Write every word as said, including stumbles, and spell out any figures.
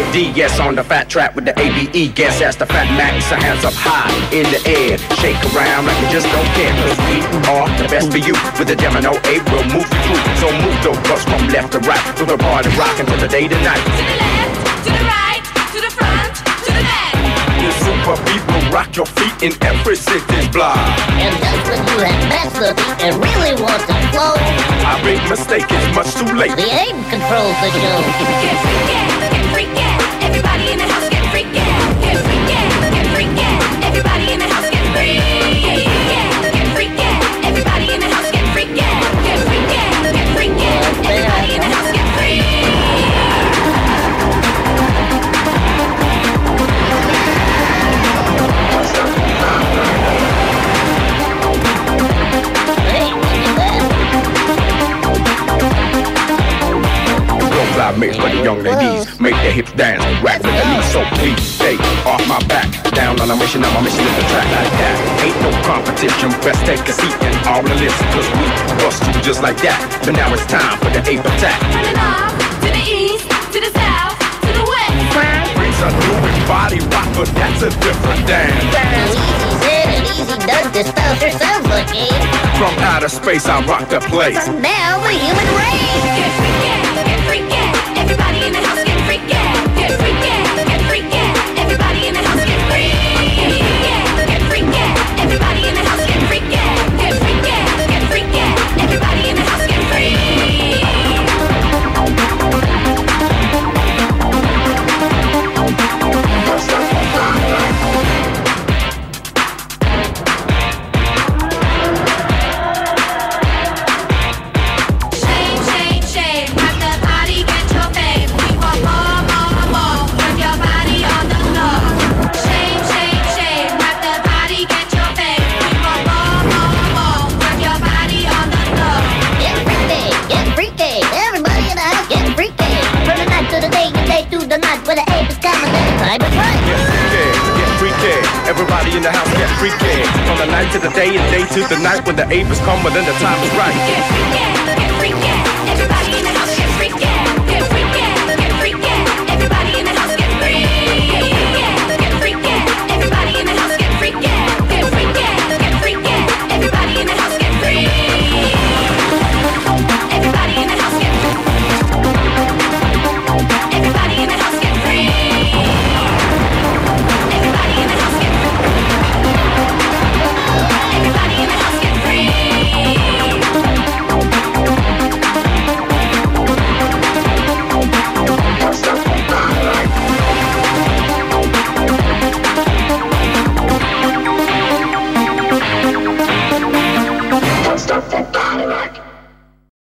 D S on the fat trap with the A B E. Guess that's the Fat Max. So hands up high in the air, shake around like you just don't care. Cause we are the best for you. With the Gemini A, we'll move you through. So move those bus from left to right. With the party rockin' till the day to night. To the left, to the right, to the front, to the back. You super people rock your feet in every city's block. And just when you have mastered the beat and really want to flow, I made mistake, it's much too late. the aim controls the show. Get freaky, get freaky. Everybody in the house get freaky. Get freaky, get freaky. Everybody in the house get freaky. Get freaky, everybody in the house get freaky. Get freaky, get freaky. Everybody in the house get freaky. I make for the young ladies, make their hips dance, rap with the knees, so please stay off my back. Down on a mission, now my mission is to track like that. Ain't no competition, best take a seat and all the list, cause we bust you just like that. But now it's time for the ape attack. Turn it off, to the east, to the south, to the west. Brings a new body rock, but that's a different dance. Easy said and easy done, this style sure sounds like it. From outer space, I rock the place. From now, the human race. Get freaky, get freaky. Everybody in the house get freaky. Get freaky, get freaky. Everybody in the house get freaky. Get freaky, everybody in the house get freaky. Get freaky, get freaky. Everybody in the house get freaky. Shame, shame, shame. Rock the party, get your fame. We want more, more, more. Put your body on the floor. Shame, shame, shame. Rock the party, get your fame. We want more, more, more. Put your body on the floor. Get freaky, get freaky. Everybody in the house get freaky. From the night to the day, and day to the night, where the ape is coming, then the time is right. Get freaky, get freaky. Everybody in the house get freaky. From the night to the day and day to the night, when the ape is coming, then the time is right. Get freaky, get